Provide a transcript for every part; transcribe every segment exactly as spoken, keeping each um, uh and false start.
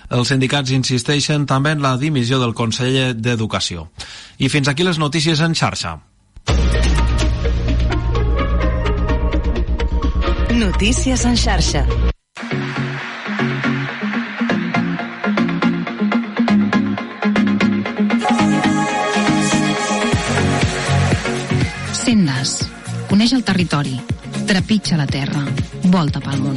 Els sindicats insisteixen també en la dimissió del conseller d'Educació. I fins aquí les notícies en xarxa. Notícies en xarxa. Sendes. Coneix el territori. Trepitja la terra. Volta pel món.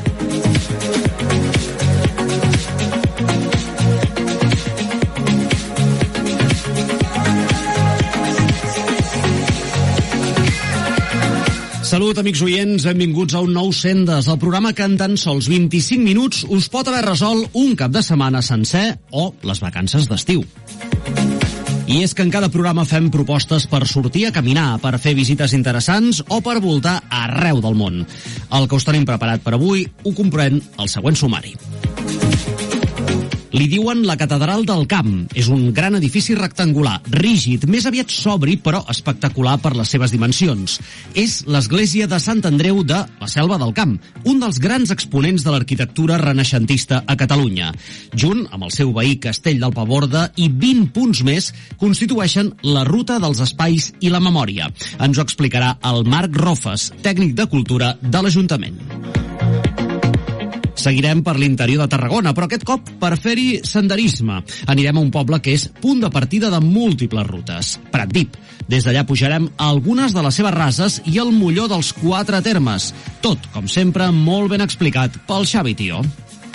Salut, amics oients, benvinguts a un nou Sendes, el programa que en tan sols vint-i-cinc minuts us pot haver resolt un cap de setmana sencer o les vacances d'estiu. I és que en cada programa fem propostes per sortir a caminar, per fer visites interessants o per voltar arreu del món. El que us tenim preparat per avui ho comprèn el següent sumari. Li diuen la Catedral del Camp. És un gran edifici rectangular, rígid, més aviat sobri, però espectacular per les seves dimensions. És l'església de Sant Andreu de la Selva del Camp, un dels grans exponents de l'arquitectura renaixentista a Catalunya. Junt amb el seu veí Castell del Paborda i vint punts més, constitueixen la ruta dels espais i la memòria. Ens ho explicarà el Marc Rofes, tècnic de cultura de l'Ajuntament. Seguirem per l'interior de Tarragona, però aquest cop per fer-hi senderisme. Anirem a un poble que és punt de partida de múltiples rutes, Pratdip. Des d'allà pujarem a algunes de les seves rases i el molló dels quatre termes. Tot, com sempre, molt ben explicat pel Xavi Tió.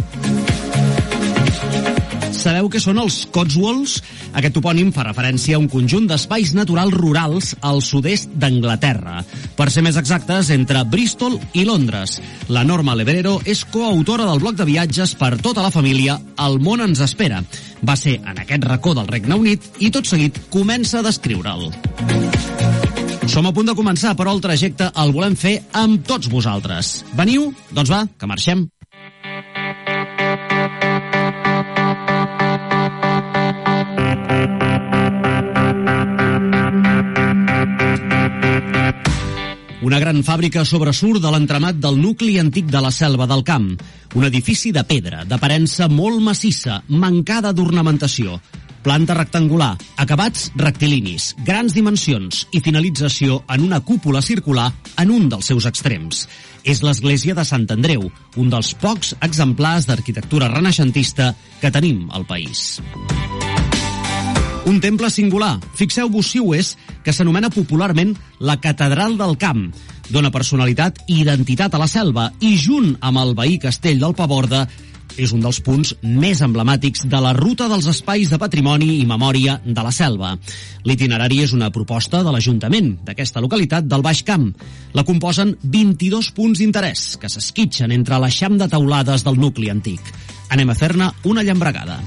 Sabeu què són els Cotswolds? Aquest topònim fa referència a un conjunt d'espais naturals rurals al sud-est d'Anglaterra. Per ser més exactes, entre Bristol i Londres. La Norma Lebrero és coautora del bloc de viatges per tota la família El món ens espera. Va ser en aquest racó del Regne Unit i tot seguit comença a descriure'l. Som a punt de començar, però el trajecte el volem fer amb tots vosaltres. Veniu? Doncs va, que marxem. Una gran fàbrica sobresurt de l'entramat del nucli antic de la Selva del Camp. Un edifici de pedra, d'aparença molt massissa, mancada d'ornamentació. Planta rectangular, acabats rectilinis, grans dimensions i finalització en una cúpula circular en un dels seus extrems. És l'església de Sant Andreu, un dels pocs exemplars d'arquitectura renaixentista que tenim al país. Un temple singular, fixeu-vos si ho és, que s'anomena popularment la Catedral del Camp. Dóna personalitat i identitat a la selva i, junt amb el veí Castell del Paborda, és un dels punts més emblemàtics de la ruta dels espais de patrimoni i memòria de la selva. L'itinerari és una proposta de l'Ajuntament d'aquesta localitat del Baix Camp. La composen vint-i-dos punts d'interès que s'esquitxen entre l'eixam de teulades del nucli antic. Anem a fer-ne una llambregada.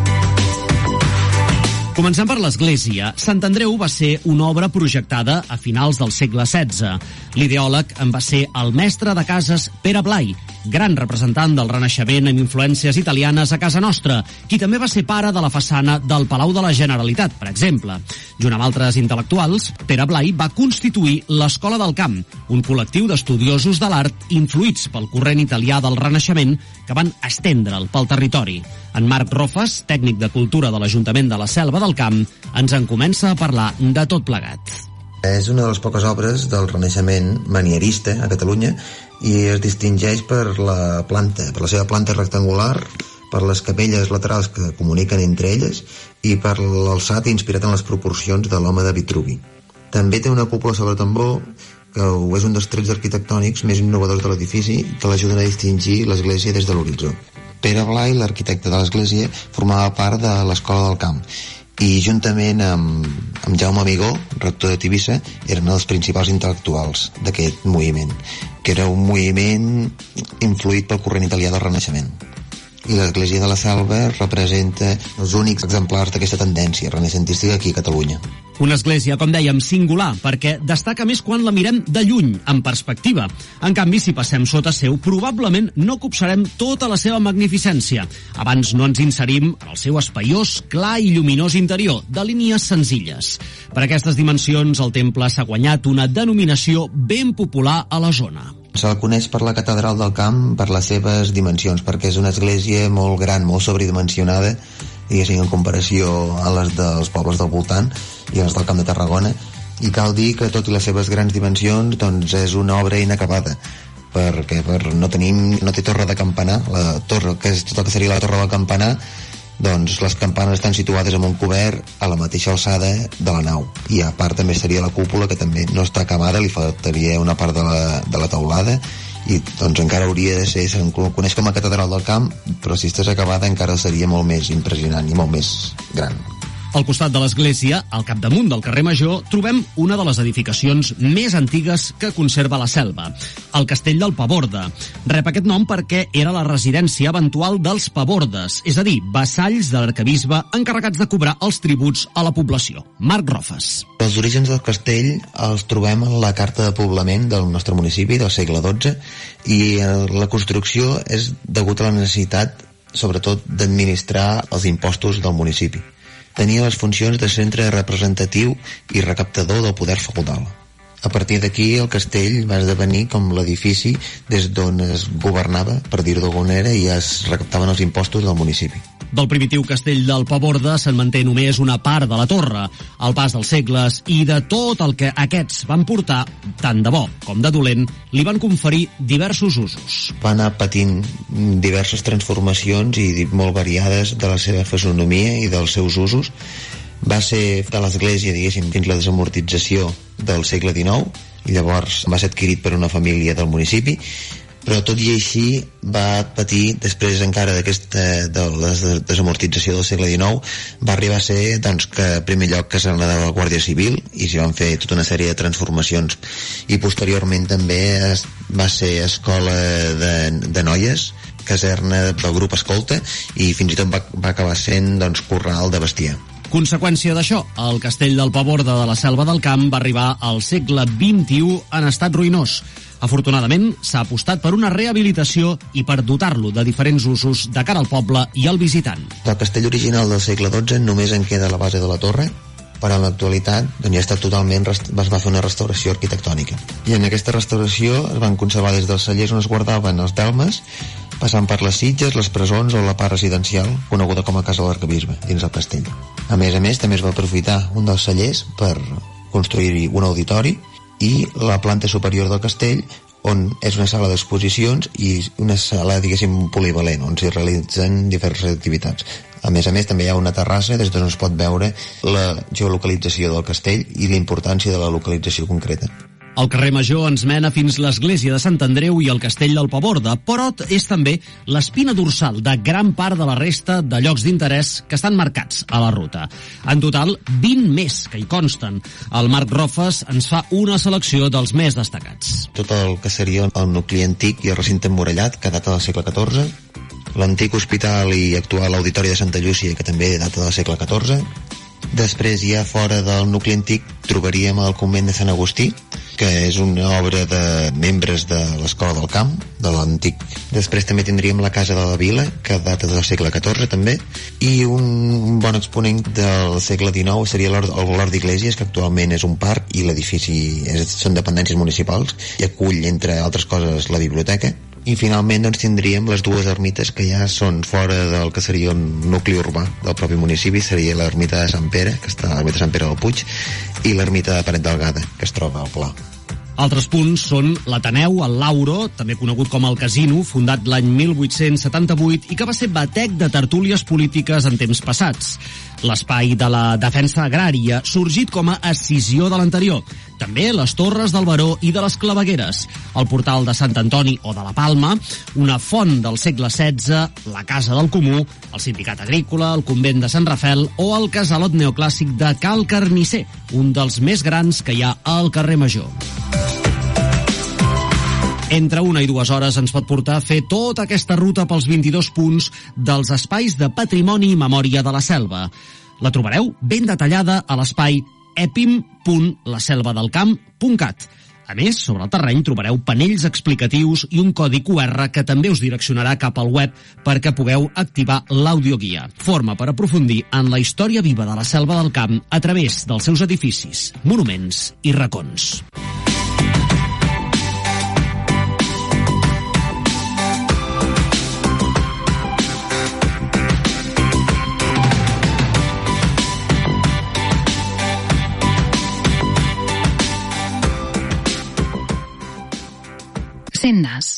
Comencem per l'església. Sant Andreu va ser una obra projectada a finals del segle setze. L'ideòleg en va ser el mestre de cases Pere Blai, gran representant del Renaixement amb influències italianes a casa nostra, qui també va ser pare de la façana del Palau de la Generalitat, per exemple. Junt amb altres intel·lectuals, Pere Blai va constituir l'Escola del Camp, un col·lectiu d'estudiosos de l'art influïts pel corrent italià del Renaixement que van estendre'l pel territori. En Marc Rofes, tècnic de cultura de l'Ajuntament de la Selva del Camp, ens en comença a parlar de tot plegat. És una de les poques obres del Renaixement manierista a Catalunya i es distingeix per la planta, per la seva planta rectangular, per les capelles laterals que comuniquen entre elles i per l'alçat inspirat en les proporcions de l'home de Vitruvi. També té una cúpula sobre tambor que és un dels trets arquitectònics més innovadors de l'edifici que l'ajuden a distingir l'església des de l'horitzó. Pere Blai, l'arquitecte de l'església, formava part de l'Escola del Camp i juntament amb, amb Jaume Amigó, rector de Tivissa, eren els principals intel·lectuals d'aquest moviment, que era un moviment influït pel corrent italià del Renaixement. I l'església de la Selva representa els únics exemplars d'aquesta tendència renaixentística aquí a Catalunya. Una església, com dèiem, singular, perquè destaca més quan la mirem de lluny, en perspectiva. En canvi, si passem sota seu, probablement no copsarem tota la seva magnificència. Abans no ens inserim en el seu espaiós, clar i lluminós interior, de línies senzilles. Per aquestes dimensions, el temple s'ha guanyat una denominació ben popular a la zona. Se'l coneix per la Catedral del Camp per les seves dimensions, perquè és una església molt gran, molt sobredimensionada, diguéssim, en comparació a les dels pobles del voltant i a les del Camp de Tarragona, i cal dir que tot i les seves grans dimensions doncs és una obra inacabada, perquè per no tenim, no té torre de campanar, la torre, que és tot el que seria la torre del campanar, doncs les campanes estan situades en un cobert a la mateixa alçada de la nau, i a part també seria la cúpula, que també no està acabada, li faltaria una part de la, de la teulada, i doncs encara hauria de ser, se'n coneix com a Catedral del Camp, però si estàs acabada encara seria molt més impressionant i molt més gran. Al costat de l'església, al capdamunt del carrer Major, trobem una de les edificacions més antigues que conserva la Selva, el Castell del Paborde. Rep aquest nom perquè era la residència eventual dels pabordes, és a dir, vassalls de l'arquebisbe encarregats de cobrar els tributs a la població. Marc Rofes. Els orígens del castell els trobem en la carta de poblament del nostre municipi del segle dotze, i la construcció és degut a la necessitat, sobretot, d'administrar els impostos del municipi. Tenia les funcions de centre representatiu i recaptador del poder feudal. A partir d'aquí, el castell va esdevenir com l'edifici des d'on es governava, per dir-ho d'alguna manera, i es recaptaven els impostos del municipi. Del primitiu castell del Paborde se'n manté només una part de la torre. Al pas dels segles i de tot el que aquests van portar, tant de bo com de dolent, li van conferir diversos usos. Va anar patint diverses transformacions i molt variades de la seva fisonomia i dels seus usos. Va ser de l'església, diguéssim, fins la desamortització del segle dinou, i llavors va ser adquirit per una família del municipi, però tot i així va patir, després encara d'aquesta de la desamortització del segle dinou, va arribar a ser, doncs, que en primer lloc caserna de la Guàrdia Civil, i s'hi van fer tota una sèrie de transformacions, i posteriorment també es, va ser escola de, de noies, caserna del grup escolta, i fins i tot va, va acabar sent, doncs, corral de bestiar. Conseqüència d'això, el castell del Paborde de la Selva del Camp va arribar al segle vint-i-u en estat ruïnós. Afortunadament, s'ha apostat per una rehabilitació i per dotar-lo de diferents usos de cara al poble i al visitant. Del castell original del segle dotze només en queda la base de la torre, però en l'actualitat doncs, ja està totalment, es va fer una restauració arquitectònica. I en aquesta restauració es van conservar des dels cellers on es guardaven els delmes, passant per les sitges, les presons o la part residencial, coneguda com a Casa de l'Arquebisbe, dins el castell. A més a més, també es va aprofitar un dels cellers per construir un auditori i la planta superior del castell, on és una sala d'exposicions i una sala, diguéssim, polivalent, on s'hi realitzen diverses activitats. A més a més, també hi ha una terrassa des d'on es pot veure la geolocalització del castell i la importància de la localització concreta. El carrer Major ens mena fins l'església de Sant Andreu i el castell del Paborde, però és també l'espina dorsal de gran part de la resta de llocs d'interès que estan marcats a la ruta. En total, vint més que hi consten. El Marc Rofes ens fa una selecció dels més destacats. Tot el que seria el nucli antic i el recinte emmurallat, que data del segle catorze, l'antic hospital i actual auditori de Santa Llúcia, que també data del segle catorze. Després, ja fora del nucli antic, trobaríem el convent de Sant Agustí, que és una obra de membres de l'Escola del Camp, de l'antic. Després també tindríem la Casa de la Vila, que data del segle catorze també, i un bon exponent del segle dinou seria l'Hort d'Iglésies, que actualment és un parc i l'edifici és, són dependències municipals i acull, entre altres coses, la biblioteca. I finalment doncs, tindríem les dues ermites que ja són fora del que seria un nucli urbà del propi municipi. Seria l'ermita de Sant Pere, que està a l'ermita de Sant Pere del Puig, i l'ermita de Paret Delgada, que es troba al Pla. Altres punts són l'Ateneu, el Lauro, també conegut com el Casino, fundat l'any mil vuit-cents setanta-vuit i que va ser batec de tertúlies polítiques en temps passats. L'espai de la defensa agrària, sorgit com a escissió de l'anterior. També les Torres del Baró i de les Clavegueres, el portal de Sant Antoni o de la Palma, una font del segle setze, la Casa del Comú, el Sindicat Agrícola, el Convent de Sant Rafel o el casalot neoclàssic de Cal Carnisser, un dels més grans que hi ha al carrer Major. Entre una i dues hores ens pot portar a fer tota aquesta ruta pels vint-i-dos punts dels espais de patrimoni i memòria de la selva. La trobareu ben detallada a l'espai epim punt la selva del camp punt cat. A més, sobre el terreny trobareu panells explicatius i un codi cu erre que també us direccionarà cap al web perquè pugueu activar l'audioguia. Forma per aprofundir en la història viva de la selva del camp a través dels seus edificis, monuments i racons. Sendas.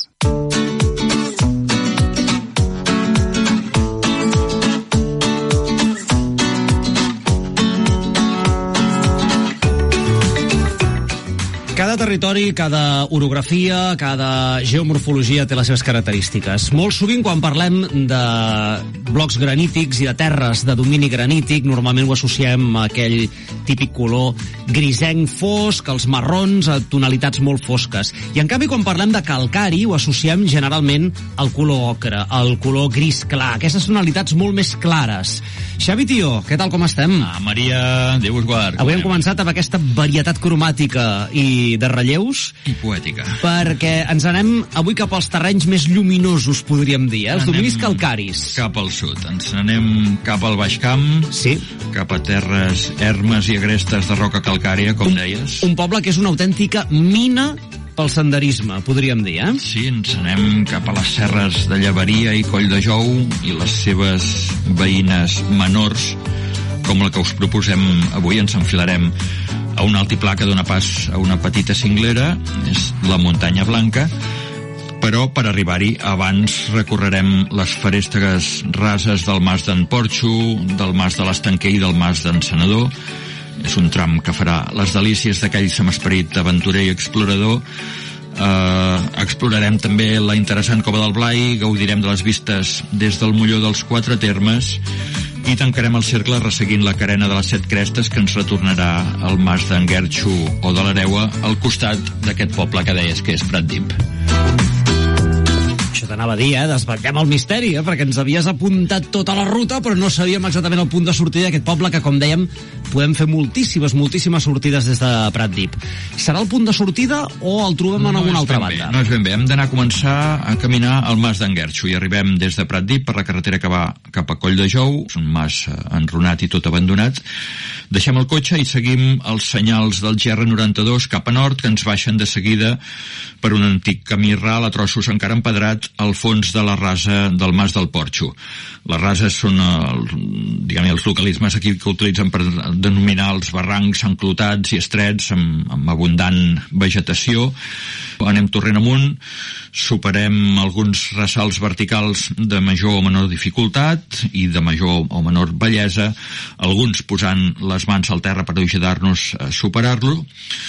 Cada territori, cada orografia, cada geomorfologia té les seves característiques. Molt sovint, quan parlem de blocs granítics i de terres de domini granític, normalment ho associem a aquell típic color grisenc fosc, els marrons, a tonalitats molt fosques. I en canvi, quan parlem de calcari, ho associem generalment al color ocre, al color gris clar, aquestes tonalitats molt més clares. Xavi Tió, què tal, com estem? Ah, Maria, Déu us guard. Avui hem començat amb aquesta varietat cromàtica i de relleus. I poètica. Perquè ens anem avui cap als terrenys més lluminosos, podríem dir, eh? Els dominis calcaris. Cap al sud. Ens anem cap al Baix Camp, sí. Cap a terres ermes i agrestes de roca calcària, com un, deies. Un poble que és una autèntica mina pel senderisme, podríem dir, eh? Sí, ens anem cap a les serres de Llevaria i Coll de Jou i les seves veïnes menors, com la que us proposem avui. Ens enfilarem a un altiplà que dona pas a una petita cinglera, és la Muntanya Blanca, però per arribar-hi abans recorrerem les feréstegues rases del Mas d'en Porxo, del Mas de l'Estanquer i del Mas d'en Senador. És un tram que farà les delícies d'aquell semesperit aventurer i explorador. Eh, explorarem també la interessant Cova del Blai, gaudirem de les vistes des del Molló dels Quatre Termes i tancarem el cercle resseguint la carena de les Set Crestes, que ens retornarà al Mas d'en Guerxo o de l'Hereua, al costat d'aquest poble que deies que és Pratdip. Això t'anava a dir, eh? Desvetllem el misteri, eh? Perquè ens havies apuntat tota la ruta, però no sabíem exactament el punt de sortida d'aquest poble, que, com dèiem, podem fer moltíssimes, moltíssimes sortides des de Pratdip. Serà el punt de sortida o el trobem en no alguna altra bé, banda? No és ben bé. Hem d'anar a començar a caminar al Mas d'en Guerxo i arribem des de Pratdip per la carretera que va cap a Coll de Jou. És un mas enrunat i tot abandonat. Deixem el cotxe i seguim els senyals del G R noranta-dos cap a nord, que ens baixen de seguida per un antic camí ral a trossos encara empedrat al fons de la rasa del Mas del Porxo. Les rases són el, diguem, els localismes aquí que utilitzen per denominar els barrancs enclotats i estrets amb, amb abundant vegetació. Anem torrent amunt, superem alguns ressalts verticals de major o menor dificultat i de major o menor bellesa, alguns posant les mans al terra per ajudar-nos a superar-lo.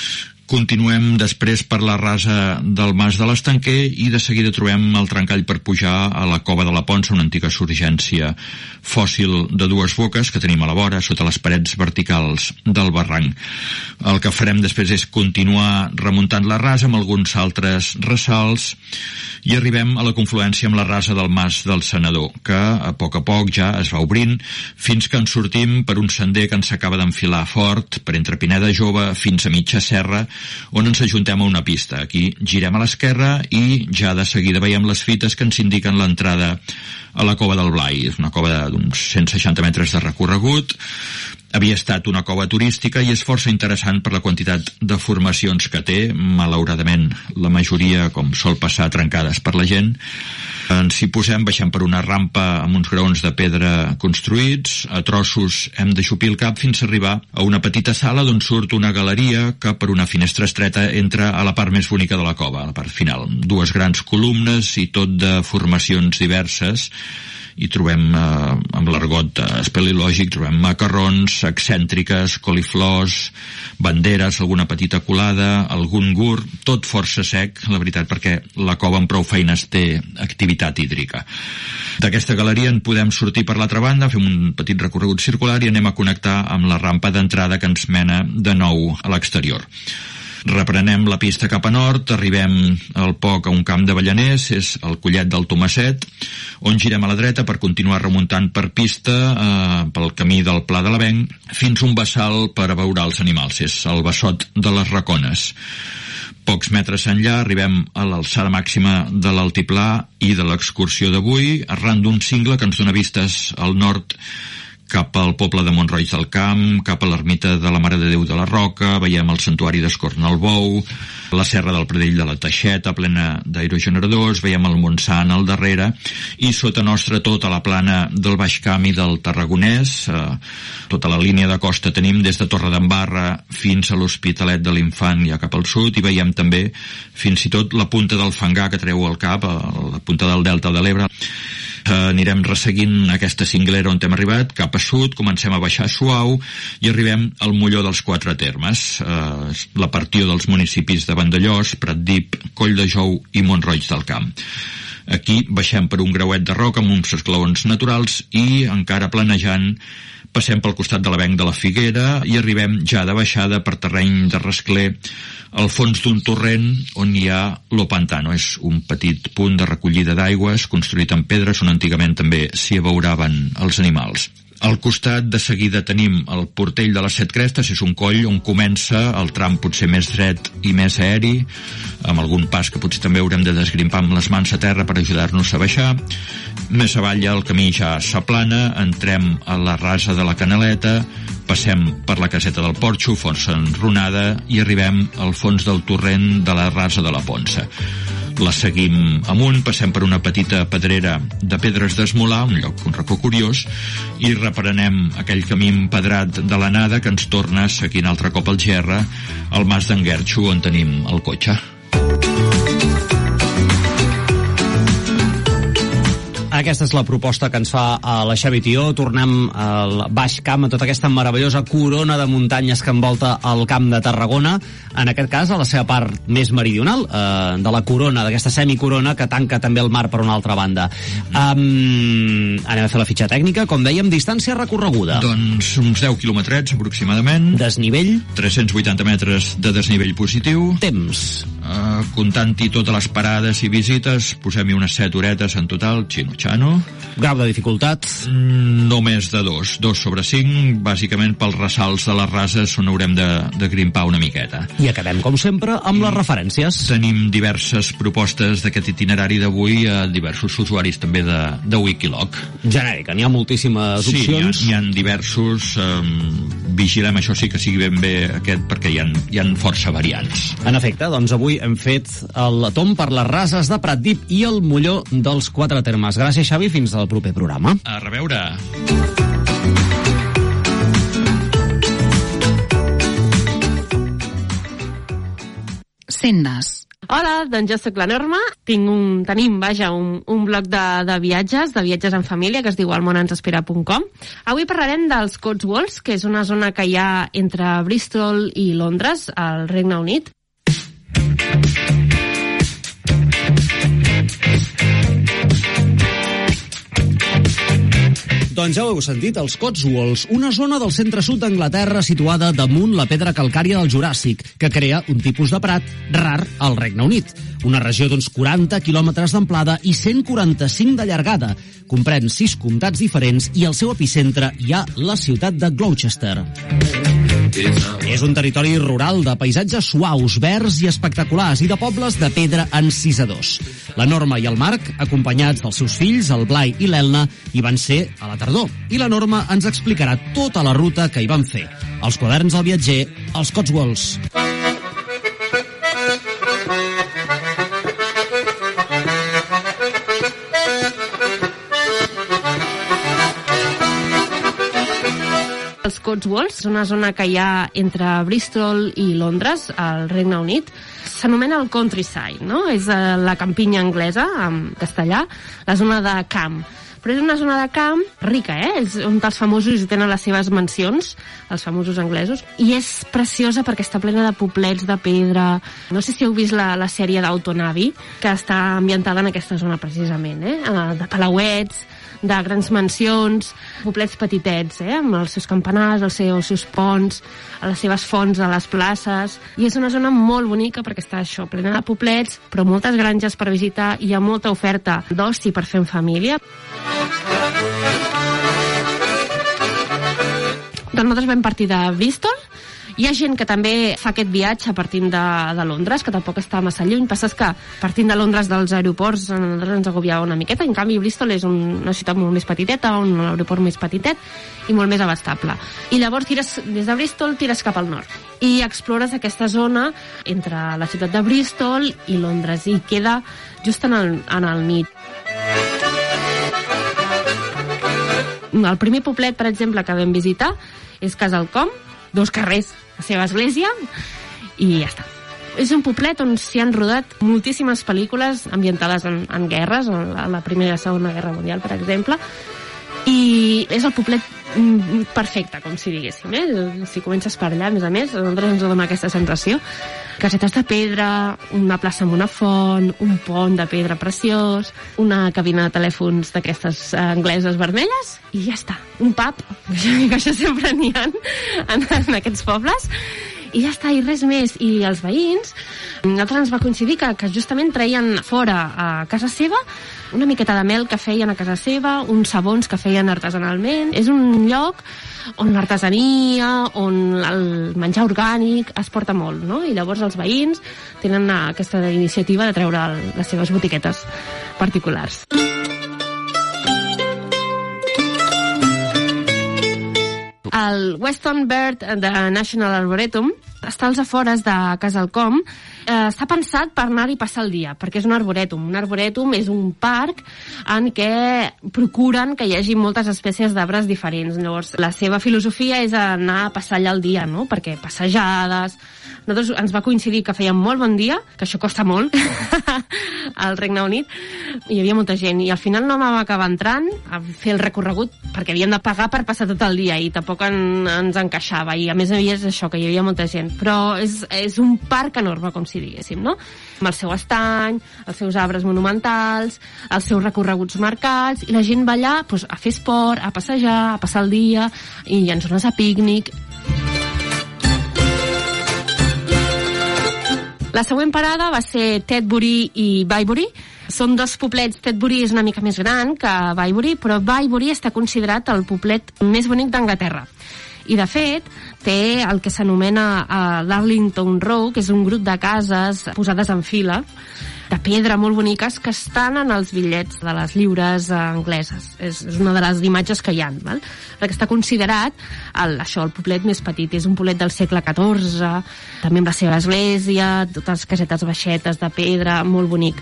Continuem després per la rasa del Mas de l'Estanquer i de seguida trobem el trencall per pujar a la Cova de la Ponça, una antiga surgència fòssil de dues boques que tenim a la vora, sota les parets verticals del barranc. El que farem després és continuar remuntant la rasa amb alguns altres ressalts i arribem a la confluència amb la rasa del Mas del Senador, que a poc a poc ja es va obrint fins que ens sortim per un sender que ens acaba d'enfilar fort per entre Pineda Jove fins a mitja serra, on ens ajuntem a una pista. Aquí girem a l'esquerra i ja de seguida veiem les fites que ens indiquen l'entrada a la Cova del Blai. És una cova d'uns cent seixanta metres de recorregut. Havia estat una cova turística i és força interessant per la quantitat de formacions que té. Malauradament, la majoria, com sol passar, trencades per la gent. Ens hi posem, baixem per una rampa amb uns graons de pedra construïts. A trossos hem d'aixupir el cap fins a arribar a una petita sala d'on surt una galeria que per una finestra estreta entra a la part més bonica de la cova, a la part final. Dues grans columnes i tot de formacions diverses. I trobem, eh, amb l'argot espeleològic, trobem macarrons, excèntriques, coliflors, banderes, alguna petita colada, algun gur, tot força sec, la veritat, perquè la cova amb prou feines té activitat hídrica. D'aquesta galeria en podem sortir per l'altra banda, fem un petit recorregut circular i anem a connectar amb la rampa d'entrada que ens mena de nou a l'exterior. Reprenem la pista cap a nord, arribem al poc a un camp d'avellaners, és el Collet del Tomasset, on girem a la dreta per continuar remuntant per pista eh, pel camí del Pla de l'Avenc fins un bassal per abeurar els animals, és el Bassot de les Racones. Pocs metres enllà arribem a l'alçada màxima de l'altiplà i de l'excursió d'avui, arran d'un cingle que ens dona vistes al nord cap al poble de Mont-roig del Camp, cap a l'ermita de la Mare de Déu de la Roca, veiem el santuari d'Escornalbou, la serra del Pradell de la Teixeta, plena d'aerogeneradors, veiem el Montsant al darrere, i sota nostra tota la plana del Baix Camp i del Tarragonès, eh, tota la línia de costa tenim des de Torredembarra fins a l'Hospitalet de l'Infant ja cap al sud, i veiem també fins i tot la punta del Fangar que treu al cap, la punta del Delta de l'Ebre. Eh, anirem resseguint aquesta cinglera on hem arribat, cap a sud, comencem a baixar suau i arribem al Molló dels Quatre Termes, eh, la partió dels municipis de Vandellòs, Pratdip, Colldejou i Mont-roig del Camp. Aquí baixem per un grauet de roca amb uns esglaons naturals i, encara planejant, passem pel costat de l'avenc de la Figuera i arribem ja de baixada per terreny de rascler al fons d'un torrent on hi ha Lo Pantano. És un petit punt de recollida d'aigües construït en pedres on antigament també s'hi abeuraven els animals. Al costat de seguida tenim el Portell de les Set Crestes, és un coll on comença el tram potser més dret i més aeri, amb algun pas que potser també haurem de desgrimpar amb les mans a terra per ajudar-nos a baixar. Més avall el camí ja s'aplana, entrem a la rasa de la Canaleta, passem per la caseta del Porxo, força enrunada, i arribem al fons del torrent de la rasa de la Ponça. La seguim amunt, passem per una petita pedrera de pedres d'esmolar, un lloc, un racó curiós, i reprenem aquell camí empedrat de l'anada que ens torna, seguint altre cop el Gerra, al Mas d'en Guerxo, on tenim el cotxe. Aquesta és la proposta que ens fa a la Xavi Tió. Tornem al Baix Camp, a tota aquesta meravellosa corona de muntanyes que envolta el Camp de Tarragona, en aquest cas a la seva part més meridional, eh, de la corona, d'aquesta semicorona que tanca també el mar per una altra banda. Um, anem a fer la fitxa tècnica, com dèiem, distància recorreguda. Doncs uns deu quilòmetrets aproximadament. Desnivell? tres-cents vuitanta metres de desnivell positiu. Temps? Uh, comptant-hi totes les parades i visites, posem-hi unes set horetes en total, xino-xano. Grau de dificultat? Mm, no més de dos, dos sobre cinc, bàsicament pels ressalts de les rases on haurem de, de grimpar una miqueta. I acabem, com sempre, amb les referències. Tenim diverses propostes d'aquest itinerari d'avui a diversos usuaris també de, de Wikiloc. Genèrica, n'hi ha moltíssimes sí, opcions. Sí, n'hi ha, ha diversos. Um, vigilem, això sí que sigui ben bé aquest, perquè hi ha, hi ha força variants. En efecte, doncs avui hem fet el tomb per les rases de Pratdip i el Molló dels Quatre Termes. Gràcies, Xavi, fins al proper programa. A reveure. Sendes. Hola, doncs jo sóc la Norma, tinc un, tenim, vaja, un, un blog de, de viatges, de viatges en família, que es diu el món ens espera punt com. Avui parlarem dels Cotswolds, que és una zona que hi ha entre Bristol i Londres, al Regne Unit. Doncs ja ho heu sentit, els Cotswolds, una zona del centre-sud d'Anglaterra situada damunt la pedra calcària del Juràssic, que crea un tipus de prat rar al Regne Unit. Una regió d'uns quaranta quilòmetres d'amplada i cent quaranta-cinc de llargada. Comprèn sis comtats diferents i al seu epicentre hi ha la ciutat de Gloucester. És un territori rural de paisatges suaus, verds i espectaculars i de pobles de pedra encisadors. La Norma i el Marc, acompanyats dels seus fills, el Blai i l'Elna, hi van ser a la tardor. I la Norma ens explicarà tota la ruta que hi van fer. Els quaderns del viatger, els Cotswolds. Els Cotswolds, una zona que hi ha entre Bristol i Londres, al Regne Unit, s'anomena el countryside, no? És la campinya anglesa, en castellà, la zona de camp. Però és una zona de camp rica, eh? És on els famosos tenen les seves mansions, els famosos anglesos, i és preciosa perquè està plena de poblets de pedra. No sé si heu vist la, la sèrie d'Downton Abbey, que està ambientada en aquesta zona precisament, eh? De palauets, de grans mansions, poblets petitets, eh? Amb els seus campanars, els seus, els seus ponts, les seves fonts a les places, i és una zona molt bonica perquè està això, plena de poblets, però moltes granges per visitar, i hi ha molta oferta d'oci per fer en família. Doncs nosaltres vam partir de Bristol Hi ha gent que també fa aquest viatge partint de, de Londres, que tampoc està massa lluny. Passa que partint de Londres dels aeroports ens agobiava una miqueta. En canvi, Bristol és una ciutat molt més petiteta, un aeroport més petitet i molt més abastable. I llavors tires, des de Bristol tires cap al nord i explores aquesta zona entre la ciutat de Bristol i Londres i queda just en el, en el mig. El primer poblet, per exemple, que vam visitar és Casalcombe, dos carrers, la seva església, i ja està. És un poblet on s'hi han rodat moltíssimes pel·lícules ambientades en, en guerres, en la, la Primera i la Segona Guerra Mundial, per exemple, i és el poblet perfecte, com si diguéssim, eh? Si comences per allà, a més a més, a nosaltres ens dona aquesta sensació. Casetes de pedra, una plaça amb una font, un pont de pedra preciós, una cabina de telèfons d'aquestes angleses vermelles, i ja està. Un pub, que això sempre n'hi ha en, en aquests pobles, i ja està, i res més. I els veïns, nosaltres ens va coincidir que, que justament traien fora a casa seva una miqueta de mel que feien a casa seva, uns sabons que feien artesanalment. És un lloc on l'artesania, on el menjar orgànic es porta molt, no? I llavors els veïns tenen aquesta iniciativa de treure les seves botiquetes particulars. El Weston Bird de National Arboretum està als afores de Casalcombe. Eh, està pensat per anar-hi passar el dia, perquè és un arborètum. Un arborètum és un parc en què procuren que hi hagi moltes espècies d'arbres diferents. Llavors, la seva filosofia és anar a passar allà el dia, no? Perquè passejades... Nosaltres ens va coincidir que feia molt bon dia, que això costa molt al Regne Unit, i hi havia molta gent, i al final no vam acabar entrant a fer el recorregut perquè havíem de pagar per passar tot el dia i tampoc en, ens encaixava, i a més a més això, que hi havia molta gent, però és, és un parc enorme, com si diguéssim, no? Amb el seu estany, els seus arbres monumentals, els seus recorreguts marcats, i la gent va allà doncs, a fer esport, a passejar, a passar el dia, i hi ha zones de pícnic. La següent parada va ser Tetbury i Bybury. Són dos poblets. Tetbury és una mica més gran que Bybury, però Bybury està considerat el poblet més bonic d'Anglaterra. I, de fet, té el que s'anomena uh, l'Arlington Row, que és un grup de cases posades en fila, de pedra molt boniques, que estan en els bitllets de les lliures angleses. És, és una de les imatges que hi ha, val? Perquè està considerat el, això, el poblet més petit. És un poblet del segle catorze, també amb la seva església, totes casetes baixetes de pedra, molt bonic.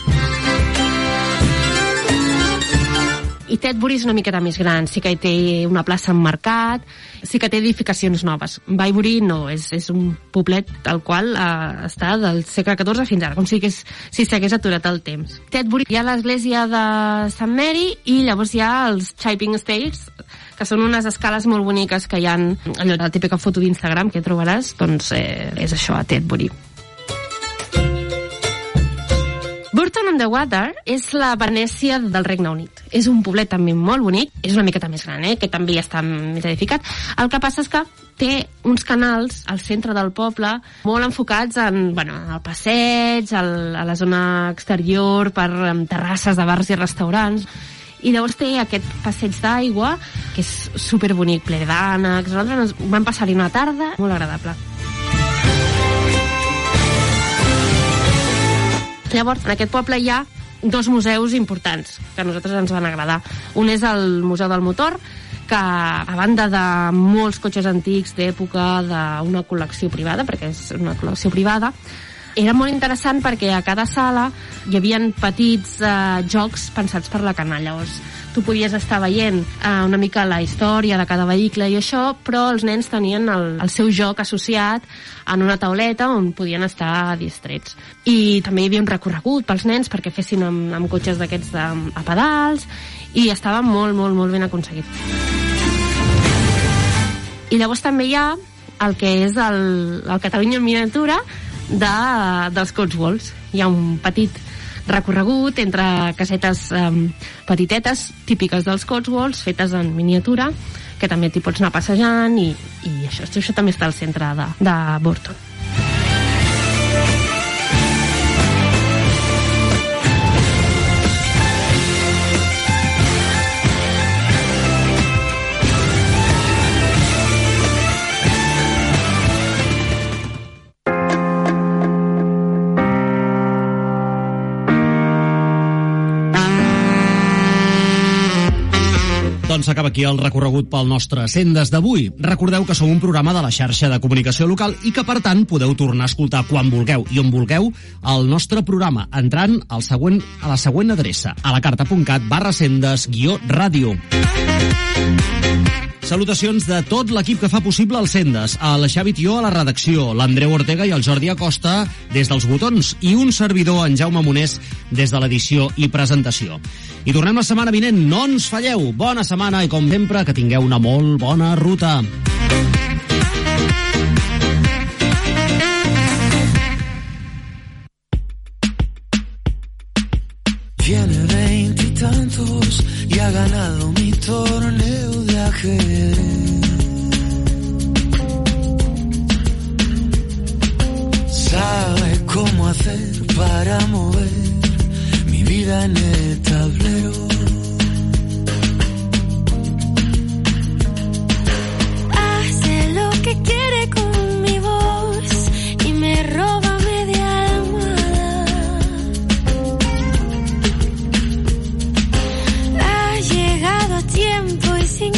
I Tetbury és una miqueta més gran, sí que hi té una plaça en mercat, sí que té edificacions noves. Bybury no, és, és un poblet al qual eh, està del segle catorze fins ara, com si, hagués, si s'hagués aturat el temps. Tetbury hi ha l'església de Sant Mary i llavors hi ha els Chipping Stairs, que són unes escales molt boniques que hi ha, allò, la típica foto d'Instagram que trobaràs, doncs eh, és això, a Tetbury. Burton on the Water és la Venècia del Regne Unit. És un poblet també molt bonic, és una miqueta més gran, eh, que també està més edificat. El que passa és que té uns canals al centre del poble molt enfocats en, bueno, en el passeig, el, a la zona exterior, per amb terrasses de bars i restaurants. I llavors té aquest passeig d'aigua que és superbonic, ple d'ànecs. Nosaltres vam passar-hi una tarda molt agradable. Llavors, en aquest poble hi ha dos museus importants que a nosaltres ens van agradar. Un és el Museu del Motor, que a banda de molts cotxes antics d'època, d'una col·lecció privada, perquè és una col·lecció privada, era molt interessant perquè a cada sala hi havia petits eh, jocs pensats per la canalla. Llavors, tu podies estar veient eh, una mica la història de cada vehicle i això, però els nens tenien el, el seu joc associat en una tauleta on podien estar distrets. I també hi havia un recorregut pels nens perquè fessin amb, amb cotxes d'aquests de, a pedals, i estava molt, molt, molt ben aconseguit. I llavors també hi ha el que és el, el Catalunya en miniatura de, dels Cotswolds. Hi ha un petit recorregut entre casetes um, petitetes típiques dels Cotswolds, fetes en miniatura, que també t'hi pots anar passejant, i, i això, això també està al centre de, de Burton. acaba aquí el recorregut pel nostre Sendes d'avui. Recordeu que som un programa de la xarxa de comunicació local i que, per tant, podeu tornar a escoltar quan vulgueu i on vulgueu el nostre programa, entrant al següent, a la següent adreça, a la carta.cat barra sendes guió ràdio. Salutacions de tot l'equip que fa possible el Sendes, el Xavi Tió a la redacció, l'Andreu Ortega i el Jordi Acosta des dels botons i un servidor, en Jaume Monés, des de l'edició i presentació. I tornem la setmana vinent, no ens falleu, bona setmana i com sempre que tingueu una molt bona ruta. Tiene veintitantos y ha ganado mi torneo de ajedrez.